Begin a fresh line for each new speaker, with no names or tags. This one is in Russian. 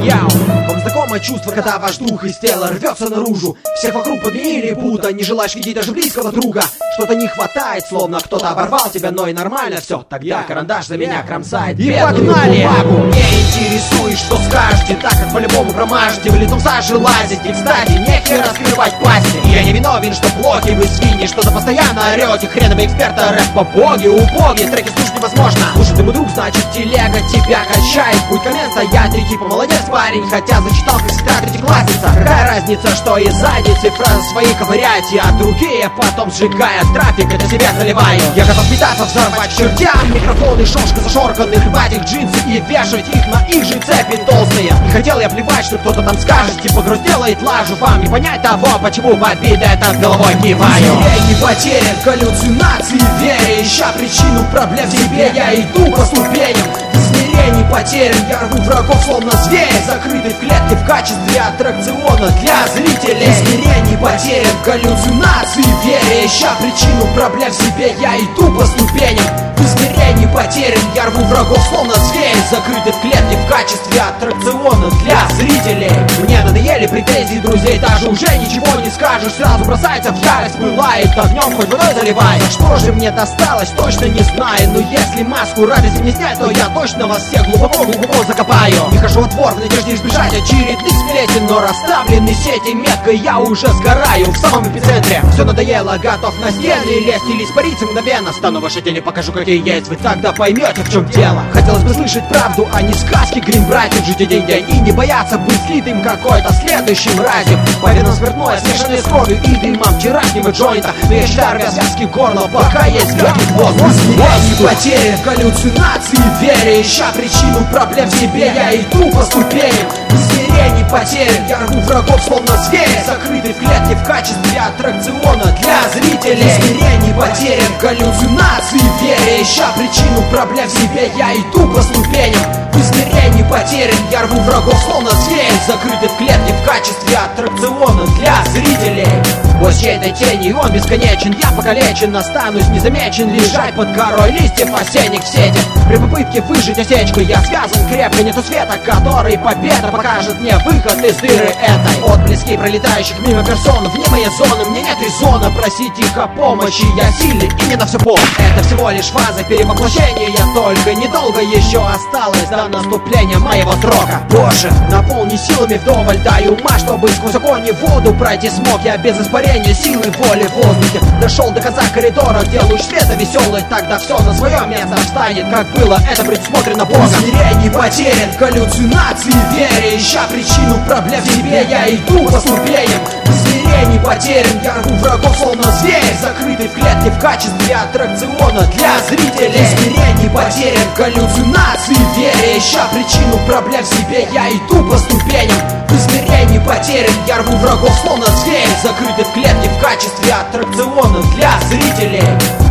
Яу! Вам знакомо чувство, когда ваш дух из тела рвется наружу? Всех вокруг подменили пута, не желаешь видеть даже близкого друга. Что-то не хватает, словно кто-то оборвал тебя, но и нормально все. Тогда карандаш за меня кромсает. И погнали! Не интересует, что скажете, так как по-любому промажете, в лицом сажи лазите. Кстати, нехер раскрывать пасти. Я не виновен, что блоки вы свиньи, что-то постоянно орете. Хреновые эксперты, рэп по боги, убоги, треки слушать невозможно. Слушай, ты мой друг, значит телега тебя качает. Будь коммент стоять, три типа молодец парень, хотя зачитал как сестра третьеклассница. Какая разница, что и сзади цифры свои ковыряете, а другие потом сжигая трафик, это себя заливаю. Я готов питаться, взорвать к чертям микрофоны, шошка зашорканных, рвать их джинсы и вешать их на их же цепи толстые. Не хотел я плевать, что кто-то там скажет, типа грусть делает лажу. Вам не понять того, почему в обиды это головой киваю. Не потерян галлюцинации в вере, ища причину проблем в себе, я иду по ступеням. Не потерян, я рву врагов словно зверь, закрытый в клетке в качестве аттракциона для зрителей. Измерение потерян, галлюцинации в вере, ища причину проблем в себе, я иду по ступеням. Измерение потерян, я рву врагов словно зверь, закрытый в клетке в качестве аттракциона для зрителей. Мне надоели претензии друзей, даже уже ничего не скажешь, сразу бросается в ярость, пылает огнем, хоть водой заливает. Что же мне досталось, точно не знаю, но если маску радости не снять, то я точно вас всех глубоко закопаю. Не хожу во двор в надежде избежать очередных сплетен, но расставлены сети меткой я уже сгораю в самом эпицентре. Все надоело, готов на стены лезть или испариться мгновенно. Стану вашей тени, покажу какие есть, вы тогда поймете в чем дело. Хотелось бы слышать правду, а не сказки Гринбрайтов, жить день день и не бояться быть слитым какой-то следующим разем. Поверно спиртное, смешанное с кровью и дымом вчерашнего джойнта, но я считаю связки горла, пока есть легкий воздух. Не потерян, галлюцинации в вере, ища причину проблем в себе, я иду по ступеням. Измерение потерян, я рву врагов словно зверь, закрытый в клетке в качестве аттракциона для зрителей. Измерение потерян, галлюцинации в вере, ища причину проблем в себе, я иду по ступеням. Измерение потерян, я рву врагов словно зверь, закрытый в клетке в качестве аттракциона для зрителей. Босс чьей-то тени, он бесконечен, я покалечен, останусь незамечен, лежать под корой листьев осенних в сети. При попытке выжить осечку я связан крепко, нету света, который победа покажет мне выход из дыры этой. Отблески пролетающих мимо персон, вне моей зоны, мне нет резона просить их о помощи, я сильный и не на все пол. Это всего лишь фаза перевоплощения, только недолго еще осталось до наступления моего срока. Боже, наполни силами вдоволь, дай ума, чтобы сквозь огонь и воду пройти смог. Я без испарения силы воли в воздухе дошел до конца коридора, где луч света веселый, тогда все на свое место встанет, как было это предусмотрено Богом. Измерение потерян, галлюцинации в вере, ища причину проблем в себе, я иду по ступеням. Измерение потерян, я рву врагов словно зверь, закрытый в клетке в качестве аттракциона для зрителей. Измерение потерян, галлюцинации в вере, ища причину проблем в себе, я иду по ступеням. Измерение потерян, я рву врагов словно зверь, закрытый в клетке в качестве аттракциона для зрителей.